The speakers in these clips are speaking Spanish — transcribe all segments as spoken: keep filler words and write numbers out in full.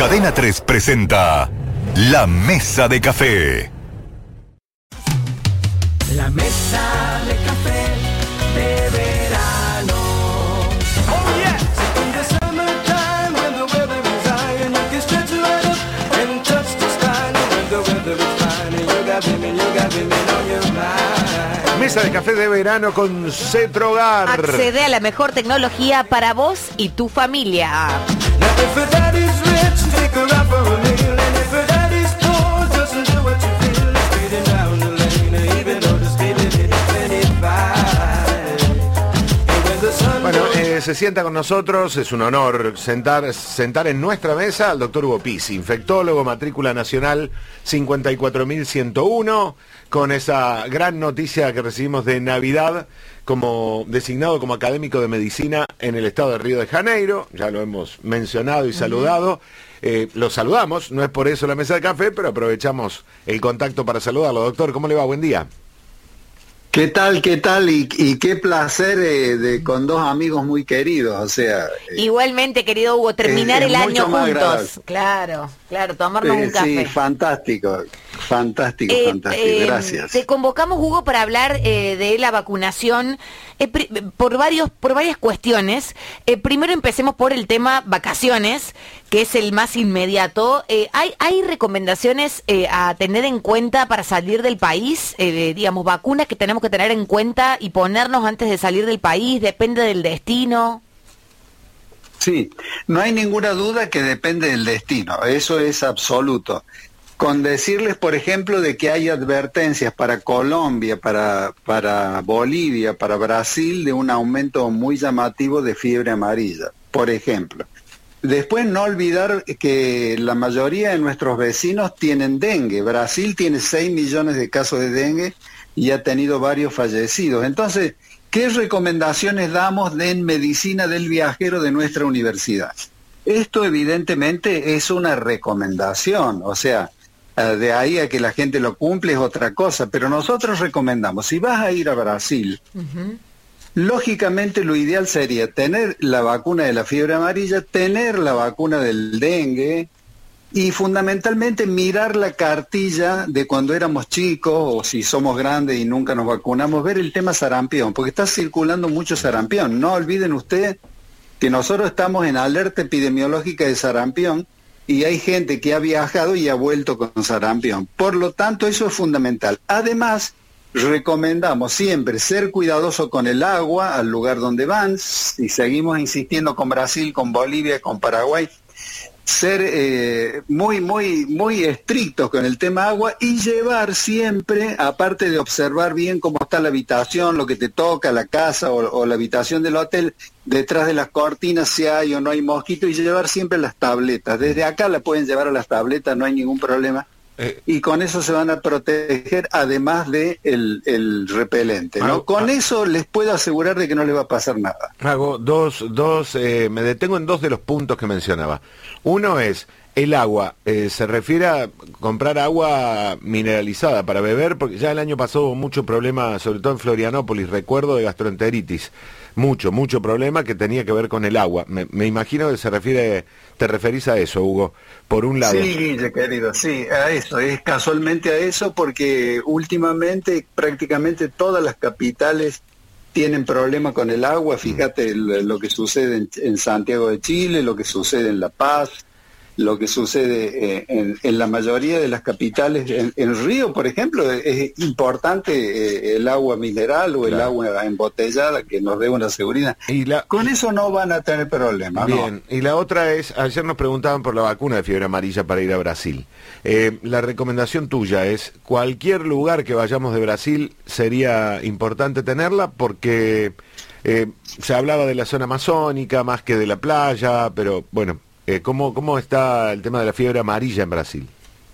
Cadena tres presenta La Mesa de Café. La mesa de café de verano. Oh yeah. In the summertime when the weather is high and you can stretch right up and touch the sky. When the weather is fine and you got women, you got women on your mind. Mesa de café de verano con Cetrogar. Accede a la mejor tecnología para vos y tu familia. Now if your daddy's rich, take her out for a meal. And if your daddy's poor, just do what you feel. Speeding down the lane, even though the speed limit is twenty-five. And when the sun Bueno, goes eh, se sienta con nosotros, es un honor sentar, sentar en nuestra mesa al doctor Hugo Pizzi, infectólogo, matrícula nacional cincuenta y cuatro mil ciento uno, con esa gran noticia que recibimos de Navidad, como designado como académico de medicina en el estado de Río de Janeiro. Ya lo hemos mencionado y saludado. Eh, lo saludamos, no es por eso la mesa de café, pero aprovechamos el contacto para saludarlo. Doctor, ¿cómo le va? Buen día. ¿Qué tal, qué tal? Y, y qué placer eh, de con dos amigos muy queridos, o sea... eh, Igualmente, querido Hugo, terminar es el año mucho más agradable. juntos. Claro, claro, tomarnos eh, un café. Sí, fantástico, fantástico, Eh, fantástico, eh, gracias. Te convocamos, Hugo, para hablar eh, de la vacunación eh, pri- por varios por varias cuestiones. Eh, primero empecemos por el tema vacaciones, que es el más inmediato. Eh, ¿hay, hay recomendaciones eh, a tener en cuenta para salir del país? Eh, digamos, vacunas que tenemos que tener en cuenta y ponernos antes de salir del país, depende del destino. Sí, no hay ninguna duda que depende del destino, eso es absoluto. Con decirles, por ejemplo, de que hay advertencias para Colombia, para, para Bolivia, para Brasil, de un aumento muy llamativo de fiebre amarilla, por ejemplo. Después no olvidar que la mayoría de nuestros vecinos tienen dengue. Brasil tiene seis millones de casos de dengue y ha tenido varios fallecidos. Entonces, ¿qué recomendaciones damos en medicina del viajero de nuestra universidad? Esto evidentemente es una recomendación, o sea, de ahí a que la gente lo cumple es otra cosa, pero nosotros recomendamos, si vas a ir a Brasil, uh-huh. lógicamente lo ideal sería tener la vacuna de la fiebre amarilla, tener la vacuna del dengue y fundamentalmente mirar la cartilla de cuando éramos chicos o si somos grandes y nunca nos vacunamos, ver el tema sarampión, porque está circulando mucho sarampión. No olviden ustedes que nosotros estamos en alerta epidemiológica de sarampión y hay gente que ha viajado y ha vuelto con sarampión. Por lo tanto, eso es fundamental. Además, recomendamos siempre ser cuidadoso con el agua al lugar donde van, y seguimos insistiendo con Brasil, con Bolivia, con Paraguay, ser eh, muy, muy, muy estrictos con el tema agua y llevar siempre, aparte de observar bien cómo está la habitación, lo que te toca, la casa o, o la habitación del hotel, detrás de las cortinas si hay o no hay mosquitos, y llevar siempre las tabletas. Desde acá la pueden llevar a las tabletas, no hay ningún problema. Eh, y con eso se van a proteger, además de el, el repelente, ¿no? Hago, con ah, eso les puedo asegurar de que no les va a pasar nada. Hago dos, dos, eh, me detengo en dos de los puntos que mencionaba. Uno es el agua. Eh, se refiere a comprar agua mineralizada para beber, porque ya el año pasado hubo mucho problema, sobre todo en Florianópolis, recuerdo, de gastroenteritis. Mucho, mucho problema que tenía que ver con el agua. Me, me imagino que se refiere, te referís a eso, Hugo, por un lado. Sí, Guille, querido, sí, a eso, es casualmente a eso, porque últimamente prácticamente todas las capitales tienen problema con el agua. Fíjate mm. lo que sucede en, en Santiago de Chile, lo que sucede en La Paz, lo que sucede eh, en, en la mayoría de las capitales. En, en Río, por ejemplo, es importante eh, el agua mineral o claro. el agua embotellada que nos dé una seguridad. Y la... Con eso no van a tener problemas. Bien, ¿no? Y la otra es, ayer nos preguntaban por la vacuna de fiebre amarilla para ir a Brasil. Eh, la recomendación tuya es, cualquier lugar que vayamos de Brasil sería importante tenerla porque eh, se hablaba de la zona amazónica más que de la playa, pero bueno... Eh, ¿cómo, ¿Cómo está el tema de la fiebre amarilla en Brasil?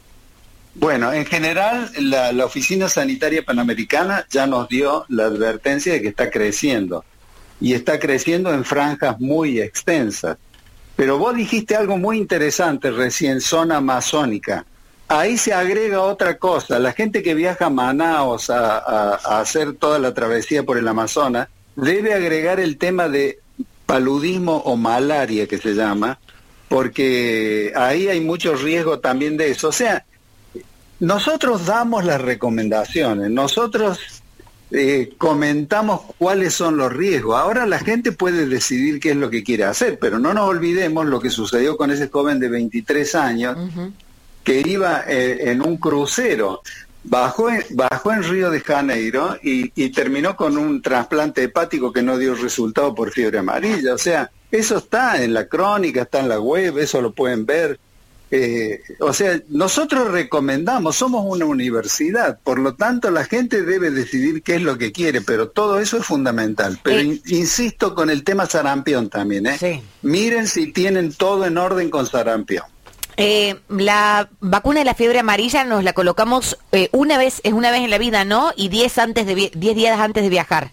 Bueno, en general la, la Oficina Sanitaria Panamericana ya nos dio la advertencia de que está creciendo, y está creciendo en franjas muy extensas. Pero vos dijiste algo muy interesante recién, zona amazónica. Ahí se agrega otra cosa, la gente que viaja a Manaos a, a, a hacer toda la travesía por el Amazonas, debe agregar el tema de paludismo o malaria, que se llama, porque ahí hay mucho riesgo también de eso. O sea, nosotros damos las recomendaciones, nosotros eh, comentamos cuáles son los riesgos. Ahora la gente puede decidir qué es lo que quiere hacer, pero no nos olvidemos lo que sucedió con ese joven de veintitrés años, uh-huh. que iba eh, en un crucero, bajó en, bajó en Río de Janeiro y, y terminó con un trasplante hepático que no dio resultado por fiebre amarilla. O sea, eso está en la crónica, está en la web, eso lo pueden ver. Eh, o sea, nosotros recomendamos, somos una universidad, por lo tanto la gente debe decidir qué es lo que quiere, pero todo eso es fundamental. Pero eh. in, insisto con el tema sarampión también, ¿eh? Sí. Miren si tienen todo en orden con sarampión. Eh, la vacuna de la fiebre amarilla nos la colocamos eh, una vez, es una vez en la vida, ¿no? Y diez antes de diez días antes de viajar.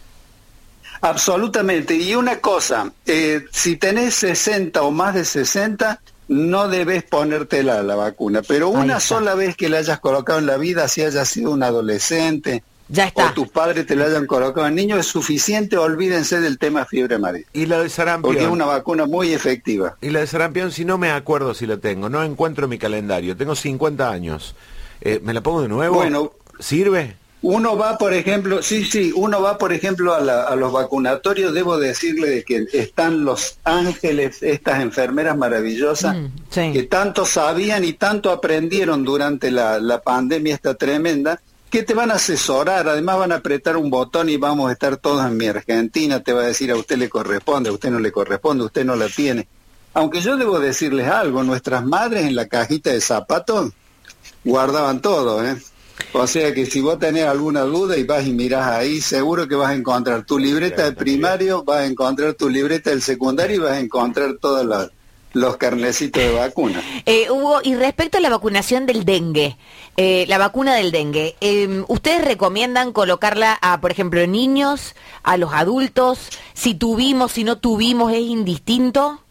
Absolutamente. Y una cosa, eh, si tenés sesenta o más de sesenta, no debes ponértela la vacuna, pero una sola vez que la hayas colocado en la vida, si hayas sido un adolescente, ya está, o tus padres te la hayan colocado en niño, es suficiente, olvídense del tema fiebre amarilla. Y la de sarampión. Porque es una vacuna muy efectiva. Y la de sarampión, si no me acuerdo si la tengo, no encuentro mi calendario, tengo cincuenta años, eh, ¿me la pongo de nuevo? Bueno, ¿sirve? Uno va, por ejemplo, sí, sí, uno va, por ejemplo, a, la, a los vacunatorios, debo decirle de que están los ángeles, estas enfermeras maravillosas, mm, sí. que tanto sabían y tanto aprendieron durante la, la pandemia esta tremenda, que te van a asesorar, además van a apretar un botón y vamos a estar todos en mi Argentina, te va a decir a usted le corresponde, a usted no le corresponde, usted no la tiene. Aunque yo debo decirles algo, nuestras madres en la cajita de zapatos guardaban todo, ¿eh? O sea que si vos tenés alguna duda y vas y mirás ahí, seguro que vas a encontrar tu libreta de primario, vas a encontrar tu libreta del secundario y vas a encontrar todos los, los carnecitos de vacuna. Eh, Hugo, y respecto a la vacunación del dengue, eh, la vacuna del dengue, eh, ¿ustedes recomiendan colocarla a, por ejemplo, niños, a los adultos? Si tuvimos, si no tuvimos, ¿es indistinto?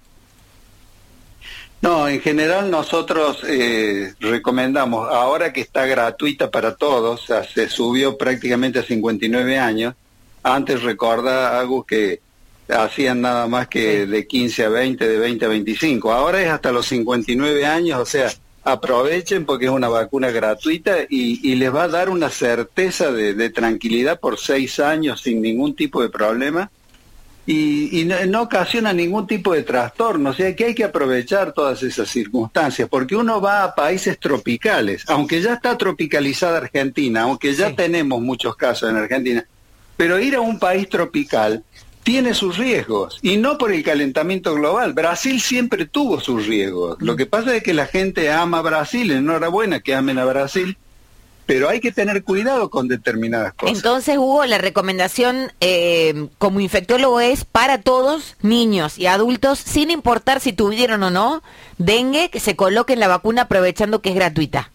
No, en general nosotros eh, recomendamos, ahora que está gratuita para todos, o sea, se subió prácticamente a cincuenta y nueve años, antes recuerda algo que hacían nada más que de quince a veinte, de veinte a veinticinco, ahora es hasta los cincuenta y nueve años, o sea, aprovechen porque es una vacuna gratuita y, y les va a dar una certeza de, de tranquilidad por seis años sin ningún tipo de problema. Y, y no, no ocasiona ningún tipo de trastorno, o sea que hay que aprovechar todas esas circunstancias, porque uno va a países tropicales, aunque ya está tropicalizada Argentina, aunque ya sí. tenemos muchos casos en Argentina, pero ir a un país tropical tiene sus riesgos, y no por el calentamiento global. Brasil siempre tuvo sus riesgos, lo que pasa es que la gente ama a Brasil, enhorabuena que amen a Brasil, pero hay que tener cuidado con determinadas cosas. Entonces, Hugo, la recomendación eh, como infectólogo es para todos, niños y adultos, sin importar si tuvieron o no dengue, que se coloquen la vacuna aprovechando que es gratuita.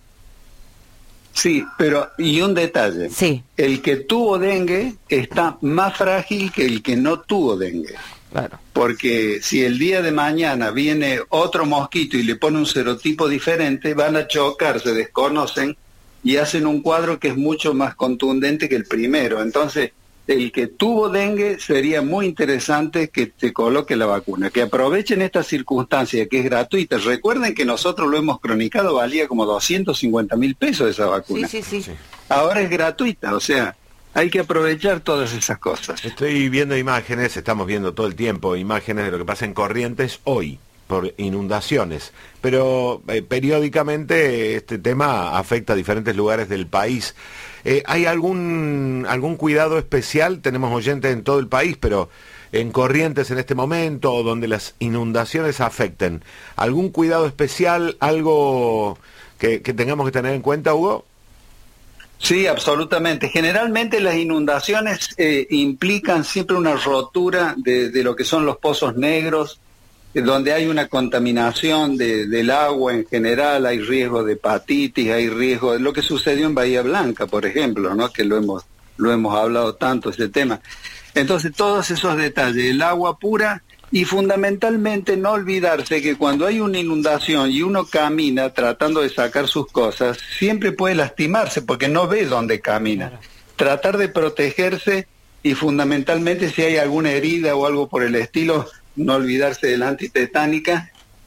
Sí, pero y un detalle. Sí. El que tuvo dengue está más frágil que el que no tuvo dengue. Claro. Porque si el día de mañana viene otro mosquito y le pone un serotipo diferente, van a chocar, se desconocen, y hacen un cuadro que es mucho más contundente que el primero. Entonces, el que tuvo dengue sería muy interesante que te coloque la vacuna, que aprovechen esta circunstancia que es gratuita. Recuerden que nosotros lo hemos cronicado, valía como doscientos cincuenta mil pesos esa vacuna. Sí, sí, sí. Ahora es gratuita, o sea, hay que aprovechar todas esas cosas. Estoy viendo imágenes, estamos viendo todo el tiempo imágenes de lo que pasa en Corrientes hoy, por inundaciones, pero eh, periódicamente este tema afecta a diferentes lugares del país. Eh, ¿Hay algún algún cuidado especial? Tenemos oyentes en todo el país, pero en Corrientes en este momento, o donde las inundaciones afecten, ¿algún cuidado especial, algo que, que tengamos que tener en cuenta, Hugo? Sí, absolutamente. Generalmente las inundaciones eh, implican siempre una rotura de, de lo que son los pozos negros, donde hay una contaminación de, del agua en general, hay riesgo de hepatitis, hay riesgo de lo que sucedió en Bahía Blanca, por ejemplo, ¿no? Que lo hemos lo hemos hablado tanto ese tema. Entonces, todos esos detalles, el agua pura y fundamentalmente no olvidarse que cuando hay una inundación y uno camina tratando de sacar sus cosas, siempre puede lastimarse porque no ve dónde camina. Claro. Tratar de protegerse y fundamentalmente si hay alguna herida o algo por el estilo, no olvidarse de la antitetánica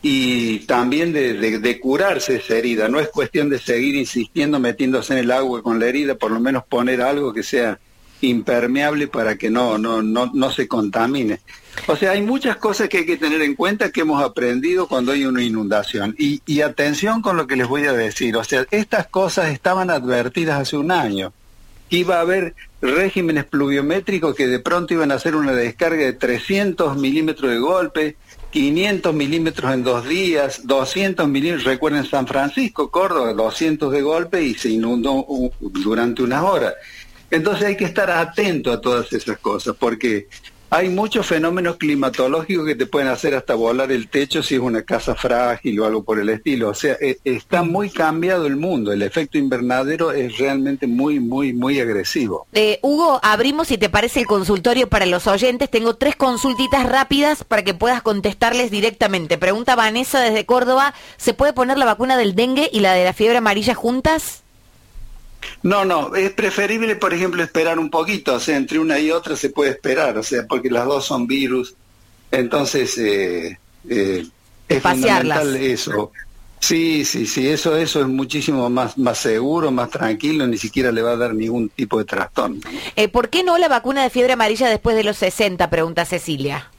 y también de, de, de curarse esa herida. No es cuestión de seguir insistiendo, metiéndose en el agua con la herida, por lo menos poner algo que sea impermeable para que no, no, no, no se contamine. O sea, hay muchas cosas que hay que tener en cuenta que hemos aprendido cuando hay una inundación. Y, y atención con lo que les voy a decir. O sea, estas cosas estaban advertidas hace un año. Iba a haber regímenes pluviométricos que de pronto iban a hacer una descarga de trescientos milímetros de golpe, quinientos milímetros en dos días, doscientos milímetros, recuerden San Francisco, Córdoba, doscientos de golpe y se inundó uh, durante unas horas. Entonces hay que estar atento a todas esas cosas, porque hay muchos fenómenos climatológicos que te pueden hacer hasta volar el techo si es una casa frágil o algo por el estilo. O sea, eh, está muy cambiado el mundo, el efecto invernadero es realmente muy, muy, muy agresivo. Eh, Hugo, abrimos, si te parece, el consultorio para los oyentes. Tengo tres consultitas rápidas para que puedas contestarles directamente. Pregunta Vanessa desde Córdoba, ¿se puede poner la vacuna del dengue y la de la fiebre amarilla juntas? No, no, es preferible, por ejemplo, esperar un poquito, o sea, entre una y otra se puede esperar, o sea, porque las dos son virus, entonces eh, eh, es Espaciarlas. fundamental eso. Sí, sí, sí, eso, eso es muchísimo más, más seguro, más tranquilo, ni siquiera le va a dar ningún tipo de trastorno. Eh, ¿Por qué no la vacuna de fiebre amarilla después de los sesenta? Pregunta Cecilia.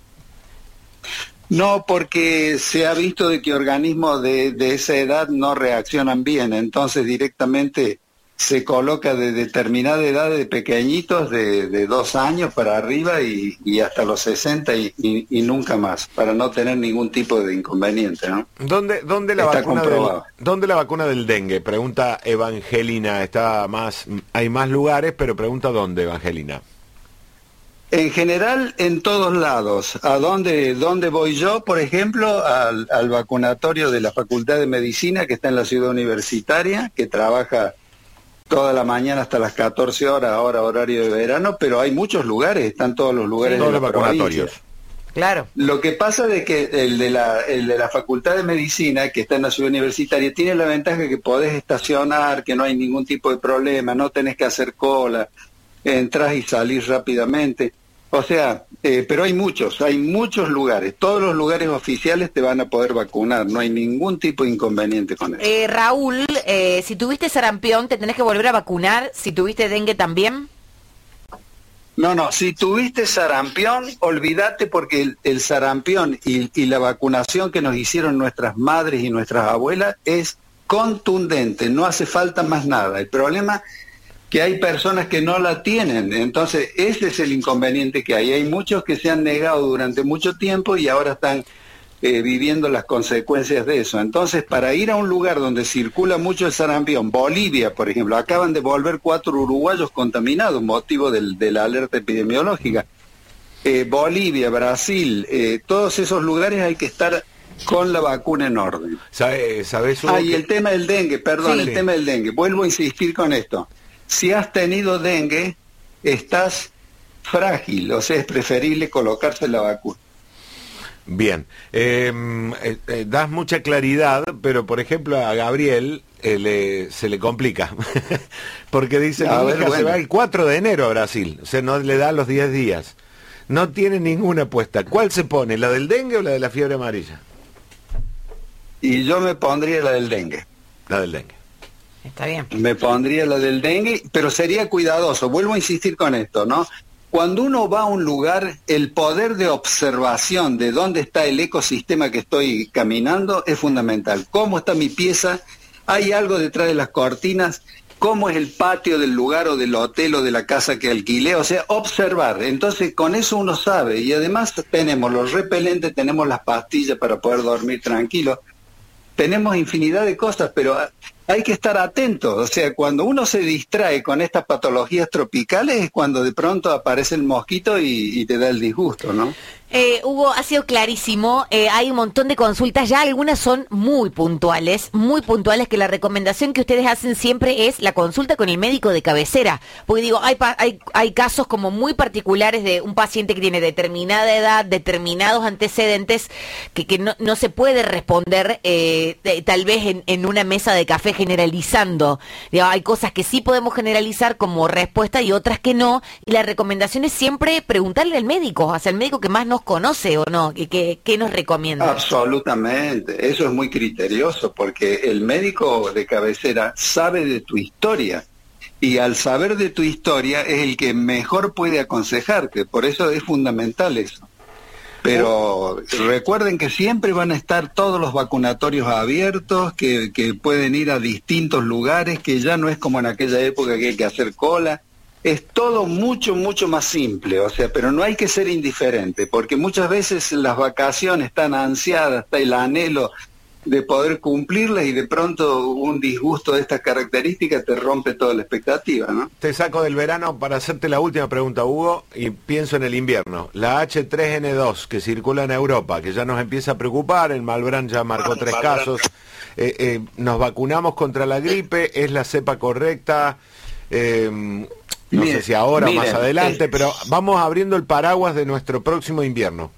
No, porque se ha visto de que organismos de, de esa edad no reaccionan bien, entonces directamente se coloca de determinada edad de pequeñitos, de, de dos años para arriba y, y hasta los sesenta y, y, y nunca más, para no tener ningún tipo de inconveniente, ¿no? ¿Dónde, dónde, la Está vacuna del, comprobado. ¿Dónde la vacuna del dengue? Pregunta Evangelina. Está más, hay más lugares, pero pregunta dónde, Evangelina. En general, en todos lados. ¿A dónde, dónde voy yo? Por ejemplo, al, al vacunatorio de la Facultad de Medicina, que está en la ciudad universitaria, que trabaja toda la mañana hasta las catorce horas, ahora horario de verano, pero hay muchos lugares, están todos los lugares Sí, de todos la los vacunatorios. provincia. Claro. Lo que pasa es que el de, la, el de la Facultad de Medicina, que está en la ciudad universitaria, tiene la ventaja que podés estacionar, que no hay ningún tipo de problema, no tenés que hacer cola, entras y salís rápidamente. O sea, eh, pero hay muchos, hay muchos lugares. Todos los lugares oficiales te van a poder vacunar, no hay ningún tipo de inconveniente con eso. Eh, Raúl, eh, si tuviste sarampión, ¿te tenés que volver a vacunar? Si tuviste dengue también. No, no, si tuviste sarampión, olvídate porque el, el sarampión y, y la vacunación que nos hicieron nuestras madres y nuestras abuelas es contundente, no hace falta más nada. El problema que hay personas que no la tienen, entonces ese es el inconveniente que hay. Hay muchos que se han negado durante mucho tiempo y ahora están eh, viviendo las consecuencias de eso. Entonces, para ir a un lugar donde circula mucho el sarampión, Bolivia, por ejemplo, acaban de volver cuatro uruguayos contaminados, motivo del, de la alerta epidemiológica. Eh, Bolivia, Brasil, eh, todos esos lugares hay que estar con la vacuna en orden. ¿Sabe, ¿Sabes, Hugo, Ah, y que- el tema del dengue, perdón, Sí. el tema del dengue. Vuelvo a insistir con esto. Si has tenido dengue, estás frágil, o sea, es preferible colocarse la vacuna. Bien, eh, eh, eh, das mucha claridad, pero por ejemplo a Gabriel eh, le- se le complica, porque dice, A mi ver, hija se bueno. va el cuatro de enero a Brasil, o sea, no le da los diez días, no tiene ninguna apuesta. ¿Cuál se pone, la del dengue o la de la fiebre amarilla? Y yo me pondría la del dengue. La del dengue. Está bien. Me pondría la del dengue, pero sería cuidadoso. Vuelvo a insistir con esto, ¿no? Cuando uno va a un lugar, el poder de observación de dónde está el ecosistema que estoy caminando es fundamental. ¿Cómo está mi pieza? ¿Hay algo detrás de las cortinas? ¿Cómo es el patio del lugar o del hotel o de la casa que alquilé? O sea, observar. Entonces, con eso uno sabe. Y además tenemos los repelentes, tenemos las pastillas para poder dormir tranquilo. Tenemos infinidad de cosas, pero hay que estar atentos. O sea, cuando uno se distrae con estas patologías tropicales es cuando de pronto aparece el mosquito y, y te da el disgusto, ¿no? Eh, Hugo, ha sido clarísimo, eh, hay un montón de consultas, ya algunas son muy puntuales, muy puntuales, que la recomendación que ustedes hacen siempre es la consulta con el médico de cabecera, porque digo, hay, pa- hay, hay casos como muy particulares de un paciente que tiene determinada edad, determinados antecedentes, que, que no, no se puede responder eh, de- tal vez en, en una mesa de café generalizando. Digo, hay cosas que sí podemos generalizar como respuesta y otras que no, y la recomendación es siempre preguntarle al médico, o sea, el médico que más nos conoce o no, que, que, que nos recomienda. Absolutamente, eso es muy criterioso, porque el médico de cabecera sabe de tu historia, y al saber de tu historia es el que mejor puede aconsejarte, por eso es fundamental eso. Pero recuerden que siempre van a estar todos los vacunatorios abiertos, que, que pueden ir a distintos lugares, que ya no es como en aquella época que hay que hacer cola. Es todo mucho, mucho más simple, o sea, pero no hay que ser indiferente, porque muchas veces las vacaciones están ansiadas, está el anhelo de poder cumplirlas y de pronto un disgusto de estas características te rompe toda la expectativa, ¿no? Te saco del verano para hacerte la última pregunta, Hugo, y pienso en el invierno. La H tres N dos que circula en Europa, que ya nos empieza a preocupar, el Malbrán ya marcó tres casos, eh, eh, nos vacunamos contra la gripe, es la cepa correcta, eh, no Miren, sé si ahora o miren, más adelante, eh, pero vamos abriendo el paraguas de nuestro próximo invierno.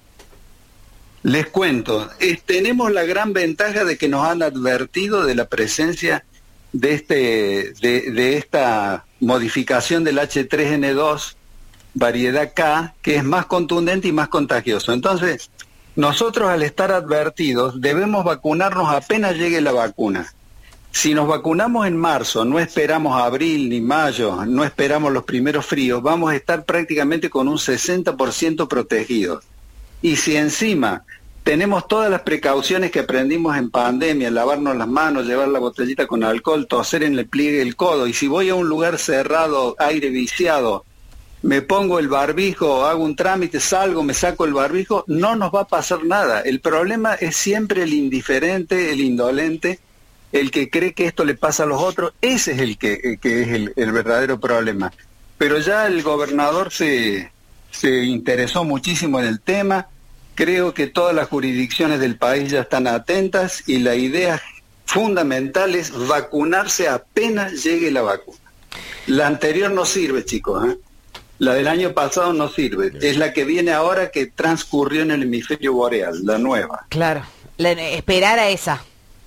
Les cuento, es, tenemos la gran ventaja de que nos han advertido de la presencia de este de, de esta modificación del H tres N dos variedad K, que es más contundente y más contagioso. Entonces, nosotros al estar advertidos debemos vacunarnos apenas llegue la vacuna. Si nos vacunamos en marzo, no esperamos abril ni mayo, no esperamos los primeros fríos, vamos a estar prácticamente con un sesenta por ciento protegidos. Y si encima tenemos todas las precauciones que aprendimos en pandemia, lavarnos las manos, llevar la botellita con alcohol, toser en el pliegue del codo, y si voy a un lugar cerrado, aire viciado, me pongo el barbijo, hago un trámite, salgo, me saco el barbijo, no nos va a pasar nada. El problema es siempre el indiferente, el indolente, el que cree que esto le pasa a los otros. Ese es el que, el que es el, el verdadero problema. Pero ya el gobernador se... se interesó muchísimo en el tema, creo que todas las jurisdicciones del país ya están atentas y la idea fundamental es vacunarse apenas llegue la vacuna. La anterior no sirve, chicos, ¿eh? La del año pasado no sirve, es la que viene ahora que transcurrió en el hemisferio boreal, la nueva. Claro, la, esperar a esa.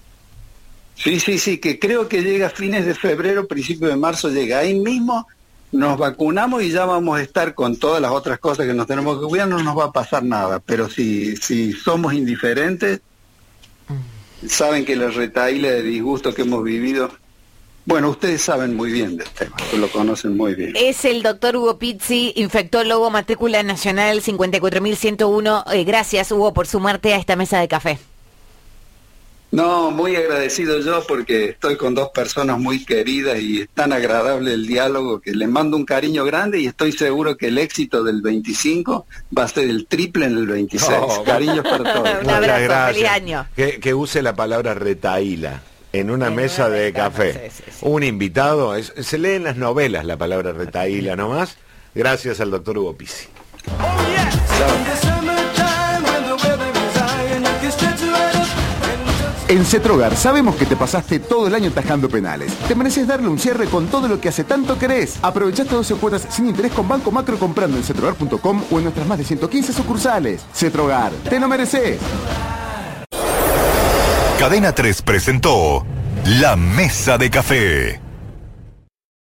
Sí, sí, sí, que creo que llega a fines de febrero, principio de marzo llega, ahí mismo nos vacunamos y ya vamos a estar con todas las otras cosas que nos tenemos que cuidar, no nos va a pasar nada, pero si, si somos indiferentes, saben que la retahíla de disgusto que hemos vivido, bueno, ustedes saben muy bien del tema, lo conocen muy bien. Es el doctor Hugo Pizzi, infectólogo, matrícula nacional cincuenta y cuatro mil ciento uno. Eh, gracias, Hugo, por sumarte a esta mesa de café. No, muy agradecido yo porque estoy con dos personas muy queridas y es tan agradable el diálogo que les mando un cariño grande y estoy seguro que el éxito del veinticinco va a ser el triple en el veintiséis. Oh, Cariños para todos. Un abrazo, Muchas gracias. feliz año. Que, que use la palabra retahíla en una En mesa una de mesa, café. sí, sí, sí. Un invitado, es, se lee en las novelas la palabra retahíla nomás. Gracias al doctor Hugo Pizzi. En Cetrogar sabemos que te pasaste todo el año tajando penales. Te mereces darle un cierre con todo lo que hace tanto querés. Aprovechaste doce cuotas sin interés con Banco Macro comprando en cetrogar punto com o en nuestras más de ciento quince sucursales. Cetrogar, te lo mereces. Cadena tres presentó La Mesa de Café.